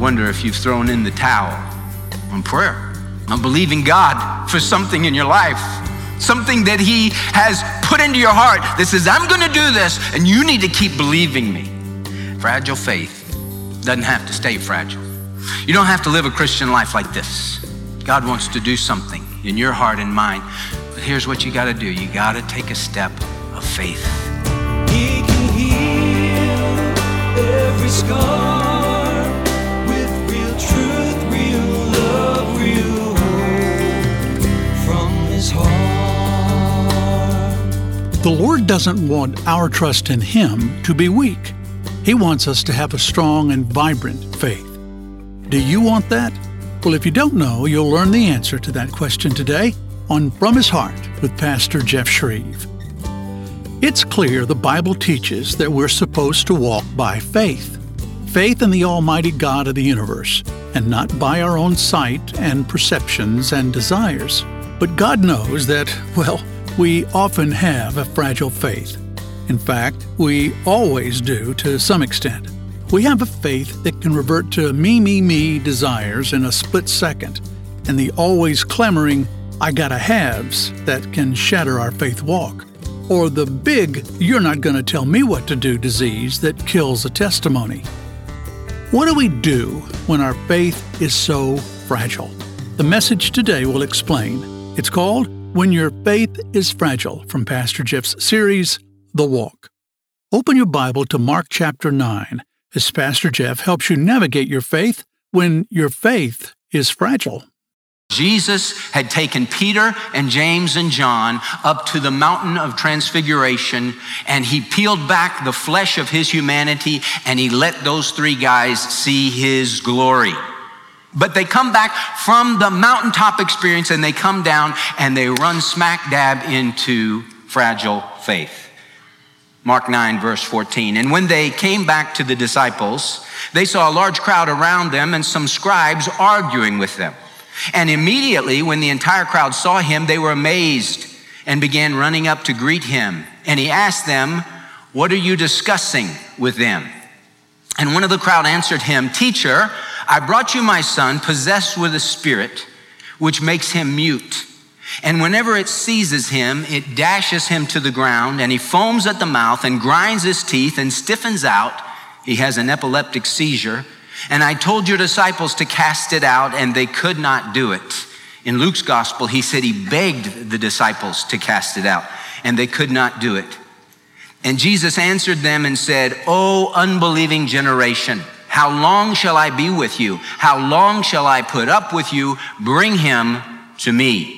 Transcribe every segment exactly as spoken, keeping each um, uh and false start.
wonder if you've thrown in the towel on prayer, on believing God for something in your life, something that he has put into your heart that says, I'm gonna do this, and you need to keep believing me. Fragile faith doesn't have to stay fragile. You don't have to live a Christian life like this. God wants to do something in your heart and mind, but here's what you gotta do. You gotta take a step of faith. He can heal every scar with real truth, real love, real hope from his heart. The Lord doesn't want our trust in him to be weak. He wants us to have a strong and vibrant faith. Do you want that? Well, if you don't know, you'll learn the answer to that question today on From His Heart with Pastor Jeff Shreve. It's clear the Bible teaches that we're supposed to walk by faith. Faith in the Almighty God of the universe, and not by our own sight and perceptions and desires. But God knows that, well, we often have a fragile faith. In fact, we always do to some extent. We have a faith that can revert to me, me, me desires in a split second, and the always clamoring, I gotta haves that can shatter our faith walk, or the big, you're not gonna tell me what to do disease that kills a testimony. What do we do when our faith is so fragile? The message today will explain. It's called When Your Faith is Fragile from Pastor Jeff's series, The Walk. Open your Bible to Mark chapter nine as Pastor Jeff helps you navigate your faith when your faith is fragile. Jesus had taken Peter and James and John up to the mountain of transfiguration, and he peeled back the flesh of his humanity, and he let those three guys see his glory. But they come back from the mountaintop experience, and they come down and they run smack dab into fragile faith. Mark nine, verse fourteen. And when they came back to the disciples, they saw a large crowd around them and some scribes arguing with them. And immediately when the entire crowd saw him, they were amazed and began running up to greet him. And he asked them, what are you discussing with them? And one of the crowd answered him, Teacher, I brought you my son possessed with a spirit, which makes him mute. And whenever it seizes him, it dashes him to the ground, and he foams at the mouth and grinds his teeth and stiffens out. He has an epileptic seizure. And I told your disciples to cast it out, and they could not do it. In Luke's gospel, he said he begged the disciples to cast it out, and they could not do it. And Jesus answered them and said, O unbelieving generation, how long shall I be with you? How long shall I put up with you? Bring him to me.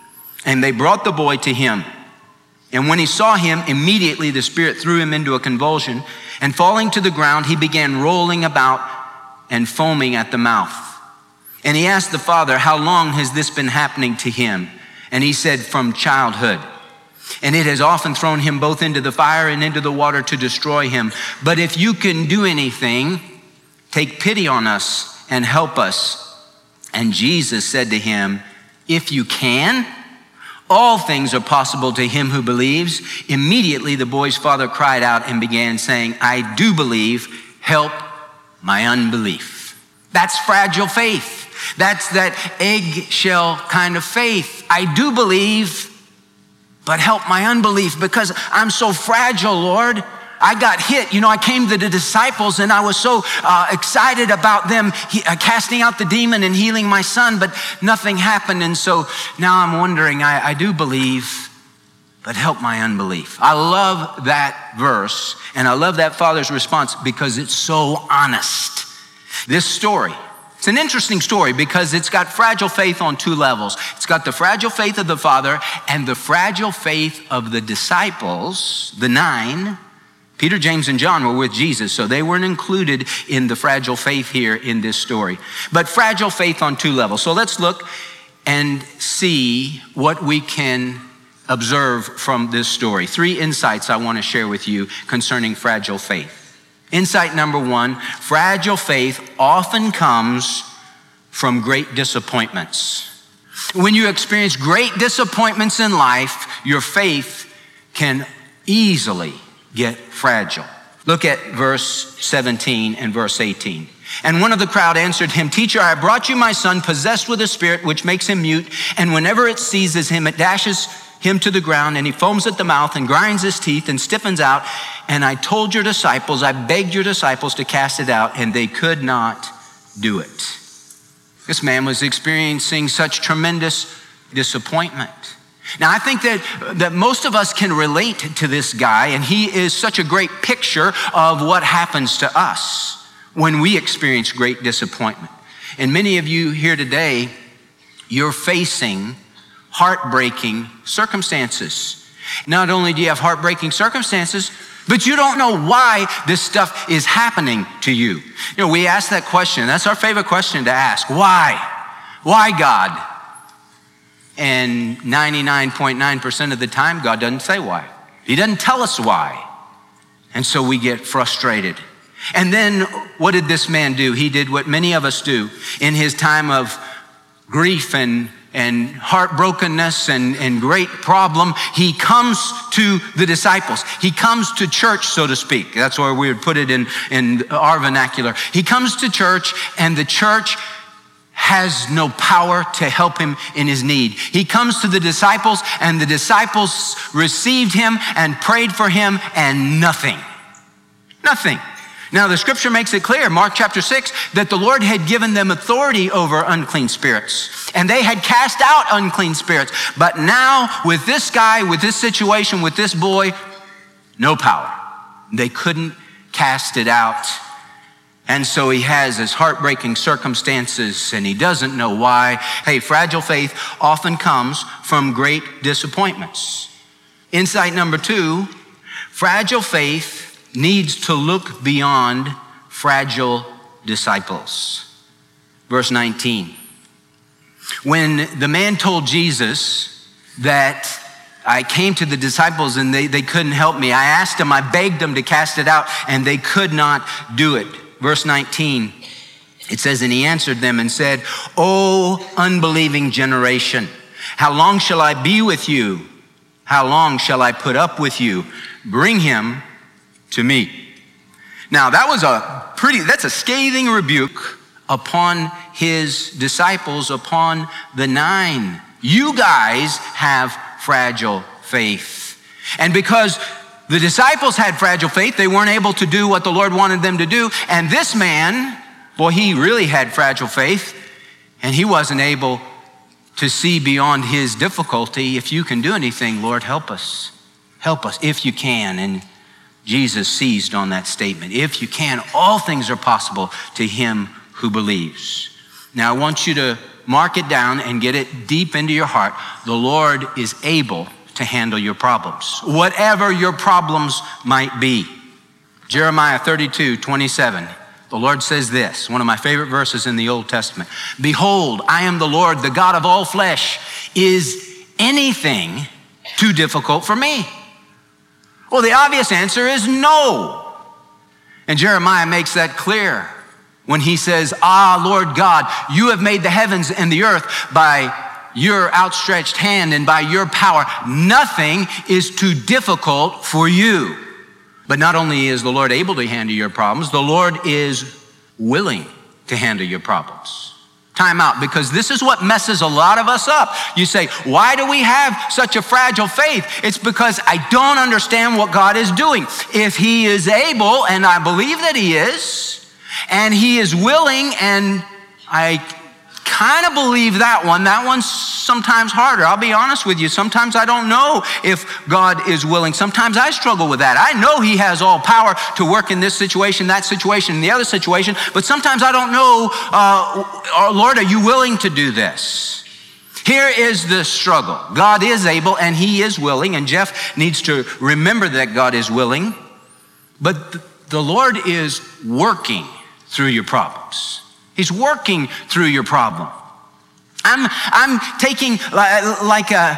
And they brought the boy to him. And when he saw him, immediately the spirit threw him into a convulsion, and falling to the ground, he began rolling about and foaming at the mouth. And he asked the father, how long has this been happening to him? And he said, from childhood. And it has often thrown him both into the fire and into the water to destroy him. But if you can do anything, take pity on us and help us. And Jesus said to him, if you can, all things are possible to him who believes. Immediately the boy's father cried out and began saying, I do believe, help my unbelief. That's fragile faith. That's that eggshell kind of faith. I do believe, but help my unbelief because I'm so fragile, Lord. I got hit. You know, I came to the disciples and I was so uh, excited about them he, uh, casting out the demon and healing my son, but nothing happened. And so now I'm wondering, I, I do believe, but help my unbelief. I love that verse, and I love that father's response because it's so honest. This story, it's an interesting story because it's got fragile faith on two levels. It's got the fragile faith of the father and the fragile faith of the disciples, the nine. Peter, James, and John were with Jesus, so they weren't included in the fragile faith here in this story. But fragile faith on two levels. So let's look and see what we can observe from this story. Three insights I want to share with you concerning fragile faith. Insight number one, fragile faith often comes from great disappointments. When you experience great disappointments in life, your faith can easily get fragile. Look at verse seventeen and verse eighteen. And one of the crowd answered him, Teacher, I brought you my son possessed with a spirit which makes him mute, and whenever it seizes him, it dashes him to the ground, and he foams at the mouth and grinds his teeth and stiffens out. And I told your disciples, I begged your disciples to cast it out, and they could not do it. This man was experiencing such tremendous disappointment. Now, I think that, that most of us can relate to this guy, and he is such a great picture of what happens to us when we experience great disappointment. And many of you here today, you're facing heartbreaking circumstances. Not only do you have heartbreaking circumstances, but you don't know why this stuff is happening to you. You know, we ask that question. That's our favorite question to ask. Why? Why, God? And ninety-nine point nine percent of the time, God doesn't say why. He doesn't tell us why. And so we get frustrated. And then what did this man do? He did what many of us do in his time of grief and, and heartbrokenness and, and great problem. He comes to the disciples. He comes to church, so to speak. That's where we would put it in, in our vernacular. He comes to church, and the church has no power to help him in his need. He comes to the disciples, and the disciples received him and prayed for him, and nothing. Nothing. Now, the scripture makes it clear, Mark chapter six, that the Lord had given them authority over unclean spirits, and they had cast out unclean spirits. But now, with this guy, with this situation, with this boy, no power. They couldn't cast it out. And so he has his heartbreaking circumstances, and he doesn't know why. Hey, fragile faith often comes from great disappointments. Insight number two, fragile faith needs to look beyond fragile disciples. Verse nineteen. When the man told Jesus that I came to the disciples and they, they couldn't help me, I asked them, I begged them to cast it out, and they could not do it. Verse nineteen, it says, and he answered them and said, O unbelieving generation, how long shall I be with you? How long shall I put up with you? Bring him to me. Now that was a pretty, that's a scathing rebuke upon his disciples, upon the nine. You guys have fragile faith. And because the disciples had fragile faith, they weren't able to do what the Lord wanted them to do. And this man, boy, he really had fragile faith, and he wasn't able to see beyond his difficulty. If you can do anything, Lord, help us. Help us if you can. And Jesus seized on that statement. If you can, all things are possible to him who believes. Now I want you to mark it down and get it deep into your heart. The Lord is able to handle your problems, whatever your problems might be. Jeremiah thirty-two, twenty-seven. The Lord says this, one of my favorite verses in the Old Testament. Behold, I am the Lord, the God of all flesh. Is anything too difficult for me? Well, the obvious answer is no. And Jeremiah makes that clear when he says, Ah, Lord God, you have made the heavens and the earth by your outstretched hand and by your power. Nothing is too difficult for you. But not only is the Lord able to handle your problems, the Lord is willing to handle your problems. Time out, because this is what messes a lot of us up. You say, why do we have such a fragile faith? It's because I don't understand what God is doing. If he is able, and I believe that he is, and he is willing, and I kind of believe that one. That one's sometimes harder. I'll be honest with you. Sometimes I don't know if God is willing. Sometimes I struggle with that. I know he has all power to work in this situation, that situation, and the other situation, but sometimes I don't know, uh, oh, Lord, are you willing to do this? Here is the struggle. God is able and he is willing, and Jeff needs to remember that God is willing, but the Lord is working through your problems. He's working through your problem. I'm, I'm taking like a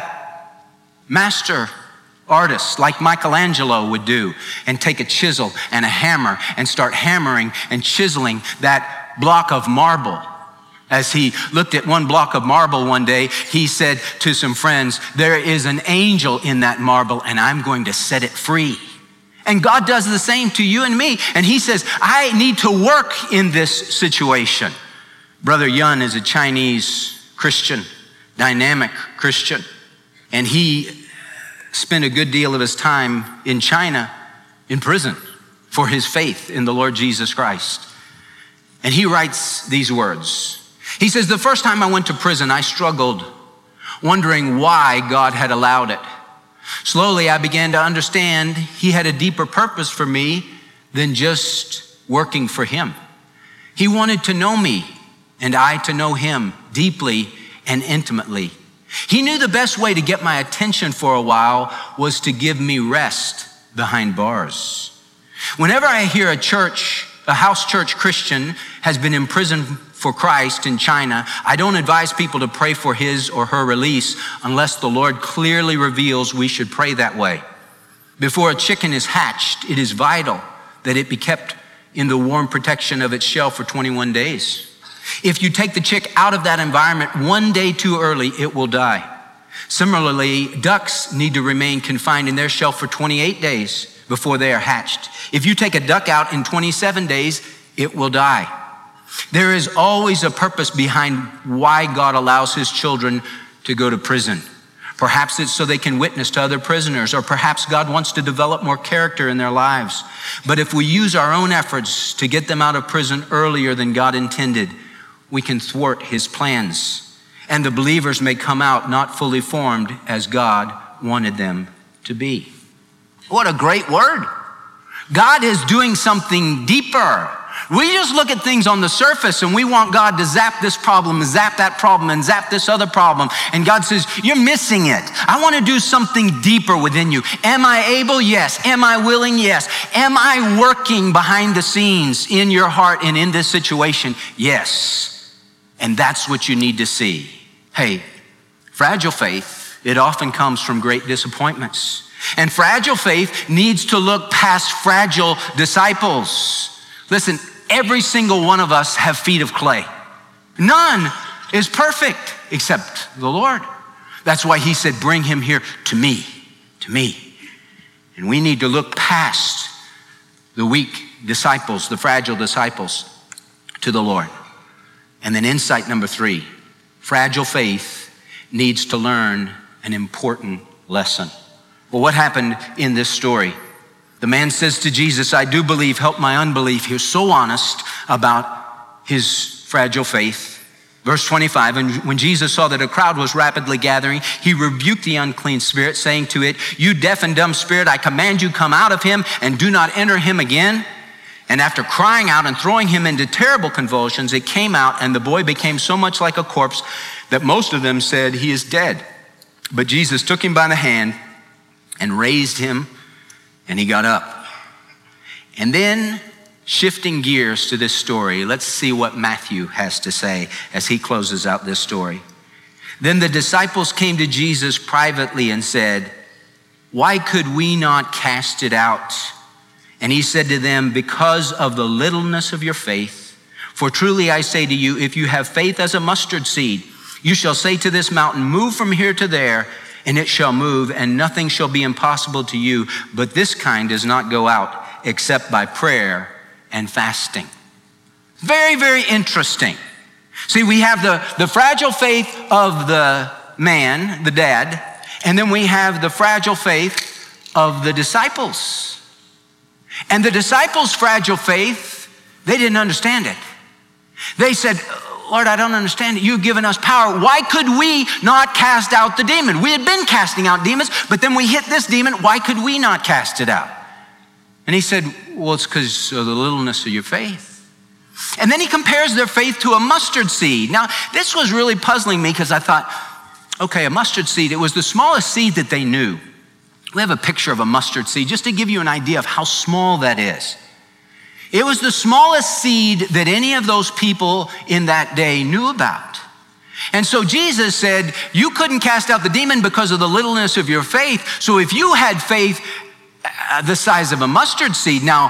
master artist, like Michelangelo would do, and take a chisel and a hammer and start hammering and chiseling that block of marble. As he looked at one block of marble one day, he said to some friends, there is an angel in that marble and I'm going to set it free. And God does the same to you and me. And he says, I need to work in this situation. Brother Yun is a Chinese Christian, dynamic Christian. And he spent a good deal of his time in China in prison for his faith in the Lord Jesus Christ. And he writes these words. He says, the first time I went to prison, I struggled, wondering why God had allowed it. Slowly, I began to understand he had a deeper purpose for me than just working for him. He wanted to know me and I to know him deeply and intimately. He knew the best way to get my attention for a while was to give me rest behind bars. Whenever I hear a church, a house church Christian has been imprisoned for Christ in China, I don't advise people to pray for his or her release unless the Lord clearly reveals we should pray that way. Before a chicken is hatched, it is vital that it be kept in the warm protection of its shell for twenty-one days. If you take the chick out of that environment one day too early, it will die. Similarly, ducks need to remain confined in their shell for twenty-eight days before they are hatched. If you take a duck out in twenty-seven days, it will die. There is always a purpose behind why God allows his children to go to prison. Perhaps it's so they can witness to other prisoners, or perhaps God wants to develop more character in their lives. But if we use our own efforts to get them out of prison earlier than God intended, we can thwart his plans, and the believers may come out not fully formed as God wanted them to be. What a great word. God is doing something deeper. We just look at things on the surface and we want God to zap this problem and zap that problem and zap this other problem. And God says, you're missing it. I want to do something deeper within you. Am I able? Yes. Am I willing? Yes. Am I working behind the scenes in your heart and in this situation? Yes. And that's what you need to see. Hey, fragile faith, it often comes from great disappointments. And fragile faith needs to look past fragile disciples. Listen, every single one of us have feet of clay. None is perfect except the Lord. That's why he said, bring him here to me, to me. And we need to look past the weak disciples, the fragile disciples, to the Lord. And then insight number three, fragile faith needs to learn an important lesson. Well, what happened in this story? The man says to Jesus, I do believe, help my unbelief. He was so honest about his fragile faith. Verse twenty-five, and when Jesus saw that a crowd was rapidly gathering, he rebuked the unclean spirit, saying to it, you deaf and dumb spirit, I command you, come out of him and do not enter him again. And after crying out and throwing him into terrible convulsions, it came out, and the boy became so much like a corpse that most of them said, he is dead. But Jesus took him by the hand and raised him, and he got up. And then, shifting gears to this story, let's see what Matthew has to say as he closes out this story. Then the disciples came to Jesus privately and said, why could we not cast it out? And he said to them, because of the littleness of your faith. For truly I say to you, if you have faith as a mustard seed, you shall say to this mountain, move from here to there, and it shall move, and nothing shall be impossible to you. But this kind does not go out except by prayer and fasting. Very, very interesting. See, we have the, the fragile faith of the man, the dad, and then we have the fragile faith of the disciples. And the disciples' fragile faith, they didn't understand it. They said, Lord, I don't understand it. You've given us power. Why could we not cast out the demon? We had been casting out demons, but then we hit this demon. Why could we not cast it out? And he said, well, it's because of the littleness of your faith. And then he compares their faith to a mustard seed. Now, this was really puzzling me because I thought, okay, a mustard seed, it was the smallest seed that they knew. We have a picture of a mustard seed just to give you an idea of how small that is. It was the smallest seed that any of those people in that day knew about. And so Jesus said, you couldn't cast out the demon because of the littleness of your faith. So if you had faith the size of a mustard seed, now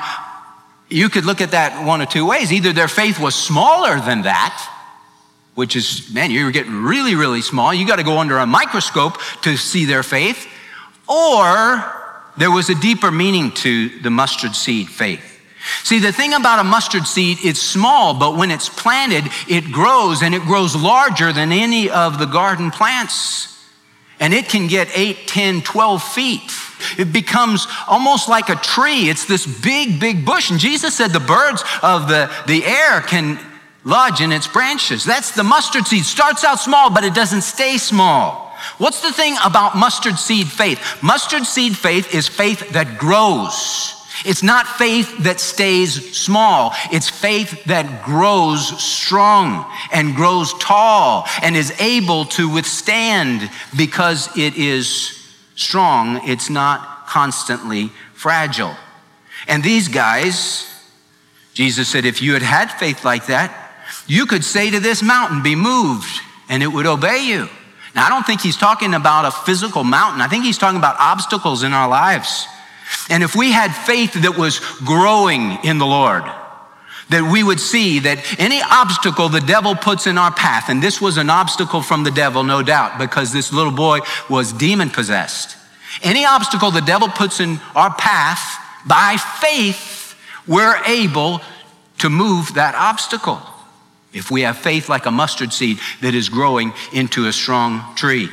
you could look at that one of two ways. Either their faith was smaller than that, which is, man, you're getting really, really small. You got to go under a microscope to see their faith. Or there was a deeper meaning to the mustard seed faith. See, the thing about a mustard seed, it's small, but when it's planted, it grows, and it grows larger than any of the garden plants. And it can get eight, ten, twelve feet. It becomes almost like a tree. It's this big, big bush. And Jesus said the birds of the, the air can lodge in its branches. That's the mustard seed. Starts out small, but it doesn't stay small. What's the thing about mustard seed faith? Mustard seed faith is faith that grows. It's not faith that stays small. It's faith that grows strong and grows tall and is able to withstand because it is strong. It's not constantly fragile. And these guys, Jesus said, if you had had faith like that, you could say to this mountain, be moved, and it would obey you. Now, I don't think he's talking about a physical mountain. I think he's talking about obstacles in our lives. And if we had faith that was growing in the Lord, that we would see that any obstacle the devil puts in our path, and this was an obstacle from the devil, no doubt, because this little boy was demon possessed. Any obstacle the devil puts in our path, by faith, we're able to move that obstacle. If we have faith like a mustard seed that is growing into a strong tree.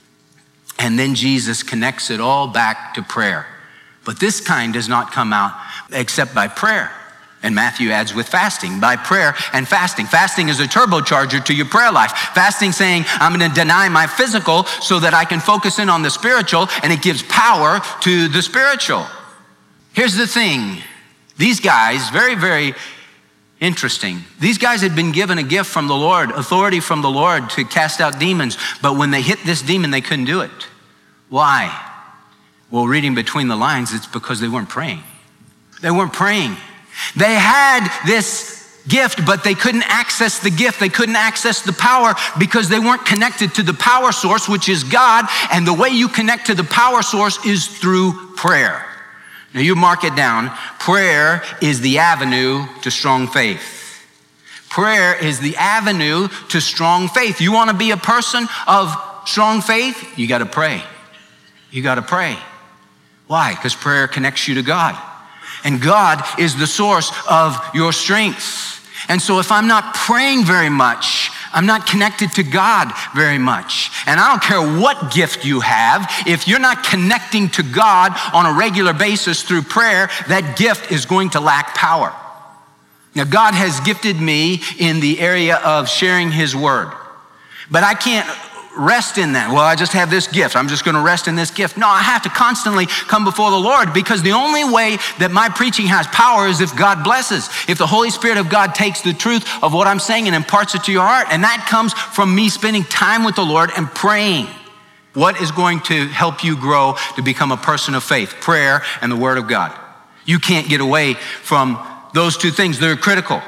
And then Jesus connects it all back to prayer. But this kind does not come out except by prayer. And Matthew adds with fasting, by prayer and fasting. Fasting is a turbocharger to your prayer life. Fasting saying, I'm going to deny my physical so that I can focus in on the spiritual, and it gives power to the spiritual. Here's the thing. These guys, very, very interesting. These guys had been given a gift from the Lord, authority from the Lord to cast out demons. But when they hit this demon, they couldn't do it. Why? Well, reading between the lines, it's because they weren't praying. They weren't praying. They had this gift, but they couldn't access the gift. They couldn't access the power because they weren't connected to the power source, which is God. And the way you connect to the power source is through prayer. Now you mark it down. Prayer is the avenue to strong faith. Prayer is the avenue to strong faith. You want to be a person of strong faith? You got to pray. You got to pray. Why? Because prayer connects you to God. And God is the source of your strength. And so if I'm not praying very much, I'm not connected to God very much. And I don't care what gift you have, if you're not connecting to God on a regular basis through prayer, that gift is going to lack power. Now, God has gifted me in the area of sharing his word, but I can't rest in that. Well, I just have this gift. I'm just going to rest in this gift. No, I have to constantly come before the Lord, because the only way that my preaching has power is if God blesses, if the Holy Spirit of God takes the truth of what I'm saying and imparts it to your heart. And that comes from me spending time with the Lord and praying. What is going to help you grow to become a person of faith? Prayer and the word of God. You can't get away from those two things. They're critical.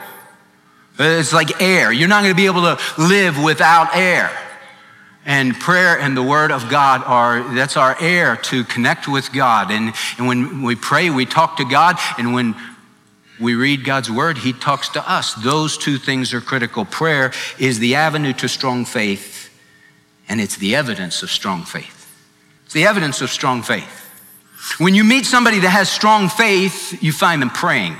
It's like air. You're not going to be able to live without air. And prayer and the word of God are, that's our air to connect with God. And, and when we pray, we talk to God. And when we read God's word, he talks to us. Those two things are critical. Prayer is the avenue to strong faith, and it's the evidence of strong faith. It's the evidence of strong faith. When you meet somebody that has strong faith, you find them praying.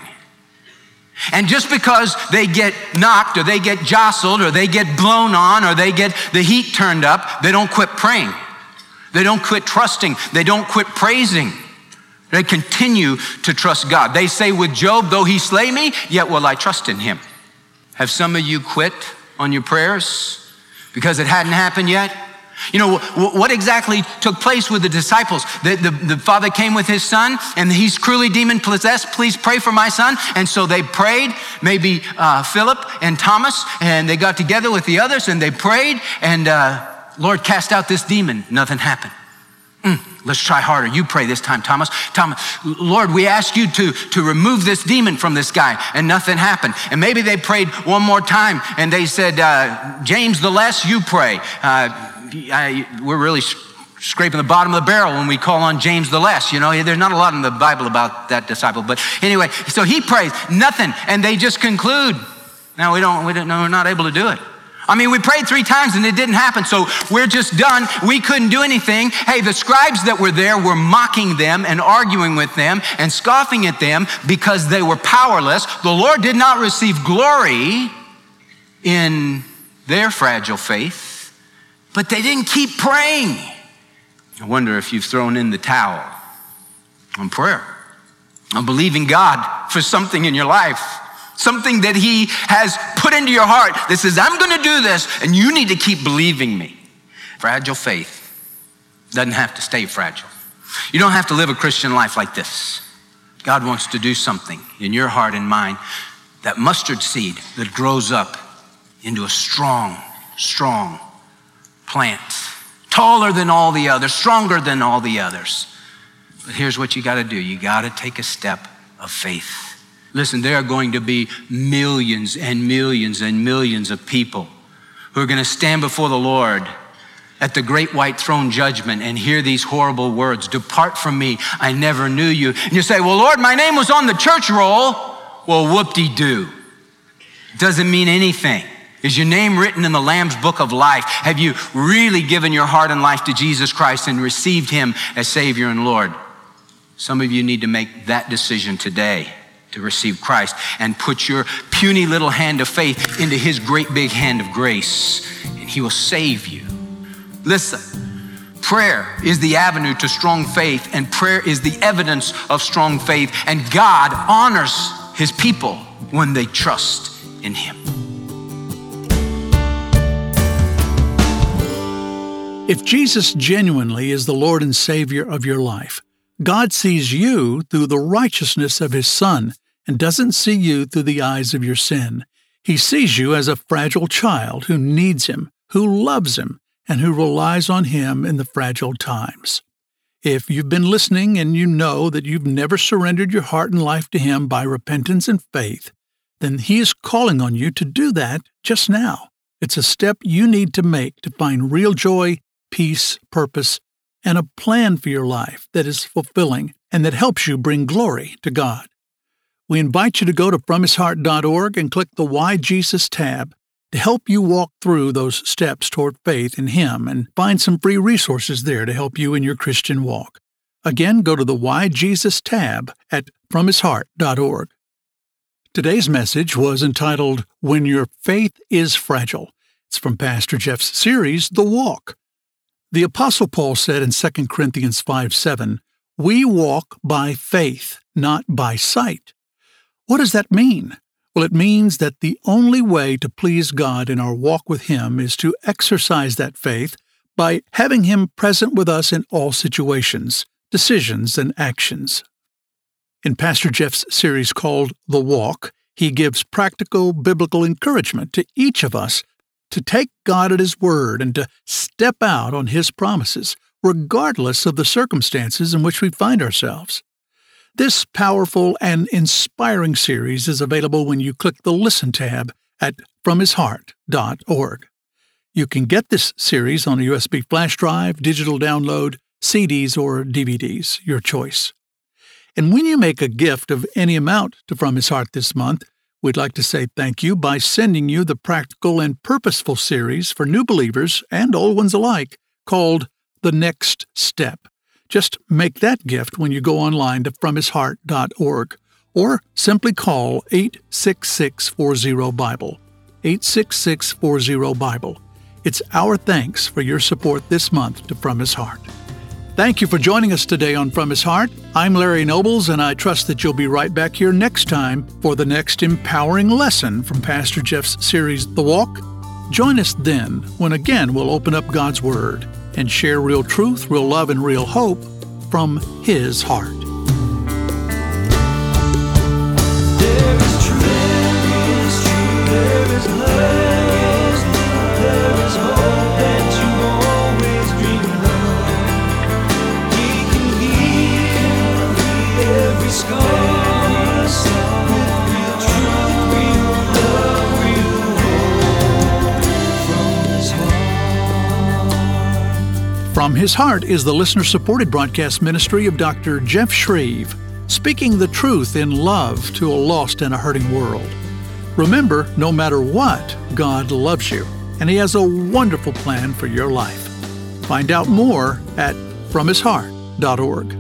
And just because they get knocked or they get jostled or they get blown on or they get the heat turned up, they don't quit praying. They don't quit trusting. They don't quit praising. They continue to trust God. They say with Job, though he slay me, yet will I trust in him. Have some of you quit on your prayers because it hadn't happened yet? You know, what exactly took place with the disciples? The, the, the father came with his son, and he's cruelly demon possessed. Please pray for my son. And so they prayed, maybe uh, Philip and Thomas, and they got together with the others, and they prayed, and uh, Lord, cast out this demon. Nothing happened. Mm, let's try harder. You pray this time, Thomas. Thomas, Lord, we ask you to, to remove this demon from this guy, and nothing happened. And maybe they prayed one more time, and they said, uh, James the Less, you pray. Uh, I, we're really scraping the bottom of the barrel when we call on James the Less. You know, there's not a lot in the Bible about that disciple. But anyway, so he prays, nothing. And they just conclude, no, we don't, we don't, no, we're not able to do it. I mean, we prayed three times and it didn't happen, so we're just done. We couldn't do anything. Hey, the scribes that were there were mocking them and arguing with them and scoffing at them because they were powerless. The Lord did not receive glory in their fragile faith, but they didn't keep praying. I wonder if you've thrown in the towel on prayer, on believing God for something in your life, something that he has put into your heart that says, I'm going to do this, and you need to keep believing me. Fragile faith doesn't have to stay fragile. You don't have to live a Christian life like this. God wants to do something in your heart and mind, that mustard seed that grows up into a strong, strong plant, taller than all the others, stronger than all the others. But here's what you got to do. You got to take a step of faith. Listen, there are going to be millions and millions and millions of people who are going to stand before the Lord at the great white throne judgment and hear these horrible words, depart from me, I never knew you. And you say, well, Lord, my name was on the church roll. Well, whoop-de-doo. Doesn't mean anything. Is your name written in the Lamb's book of life? Have you really given your heart and life to Jesus Christ and received him as Savior and Lord? Some of you need to make that decision today, to receive Christ and put your puny little hand of faith into his great big hand of grace, and he will save you. Listen, prayer is the avenue to strong faith, and prayer is the evidence of strong faith, and God honors his people when they trust in him. If Jesus genuinely is the Lord and Savior of your life, God sees you through the righteousness of his Son and doesn't see you through the eyes of your sin. He sees you as a fragile child who needs him, who loves him, and who relies on him in the fragile times. If you've been listening and you know that you've never surrendered your heart and life to him by repentance and faith, then he is calling on you to do that just now. It's a step you need to make to find real joy, peace, purpose, and a plan for your life that is fulfilling and that helps you bring glory to God. We invite you to go to from his heart dot org and click the Why Jesus tab to help you walk through those steps toward faith in him and find some free resources there to help you in your Christian walk. Again, go to the Why Jesus tab at from his heart dot org. Today's message was entitled, When Your Faith is Fragile. It's from Pastor Jeff's series, The Walk. The Apostle Paul said in Second Corinthians five seven, we walk by faith, not by sight. What does that mean? Well, it means that the only way to please God in our walk with him is to exercise that faith by having him present with us in all situations, decisions, and actions. In Pastor Jeff's series called The Walk, he gives practical biblical encouragement to each of us to take God at his word and to step out on his promises, regardless of the circumstances in which we find ourselves. This powerful and inspiring series is available when you click the Listen tab at from his heart dot org. You can get this series on a U S B flash drive, digital download, C Ds, or D V Ds, your choice. And when you make a gift of any amount to From His Heart this month, we'd like to say thank you by sending you the practical and purposeful series for new believers and old ones alike called The Next Step. Just make that gift when you go online to from his heart dot org or simply call eight six six four zero Bible, eight six six four zero Bible. It's our thanks for your support this month to From His Heart. Thank you for joining us today on From His Heart. I'm Larry Nobles, and I trust that you'll be right back here next time for the next empowering lesson from Pastor Jeff's series, The Walk. Join us then when again we'll open up God's Word and share real truth, real love, and real hope from His heart. There is truth, there is truth, there is love, there is hope that you always dreamed of. He can heal every scar with real truth, real love, real hope from His heart. From His Heart is the listener-supported broadcast ministry of Doctor Jeff Shreve, speaking the truth in love to a lost and a hurting world. Remember, no matter what, God loves you. and He has a wonderful plan for your life. Find out more at from his heart dot org.